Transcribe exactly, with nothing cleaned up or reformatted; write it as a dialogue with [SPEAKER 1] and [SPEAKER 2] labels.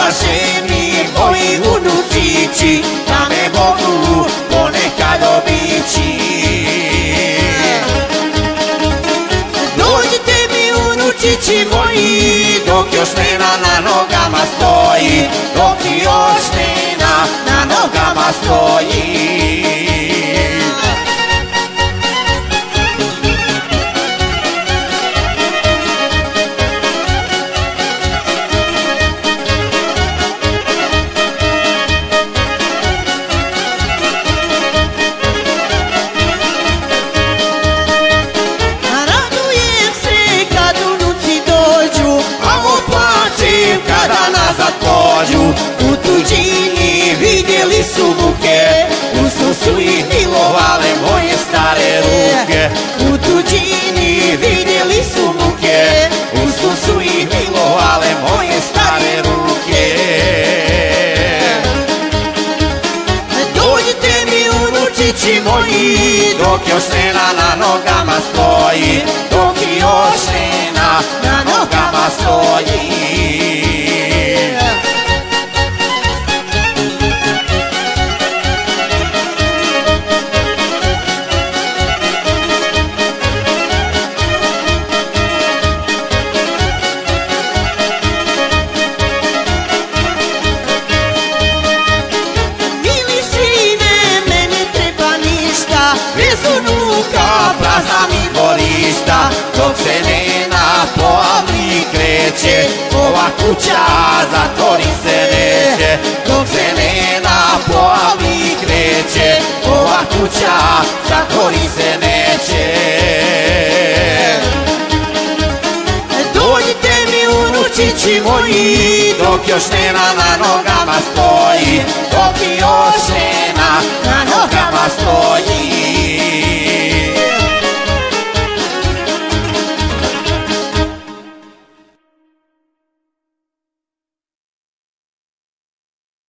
[SPEAKER 1] blaženi moji unučići, da me mogu ponekad obići. Dođite mi unučići moji, dok još Nena na nogama stoji, dok još Nena na nogama stoji. Kada nazad pođu, u tuđini vidjeli su muke, usno su ih milovale moje stare ruke. U tuđini vidjeli su muke, usno su ih milovale moje stare ruke. Dođite mi unučići moji, dok još Nena na nogama stoji, dok još Nena na nogama stoji. Bez unuka prazna mi dvorišta, dok se Nena po Avliji kreće, ova kuća zatvori se neće. Dok se Nena po Avliji kreće, ova kuća zatvori se neće. Dođite mi unučići moji, dok još Nena na nogama stoji, dok još Nena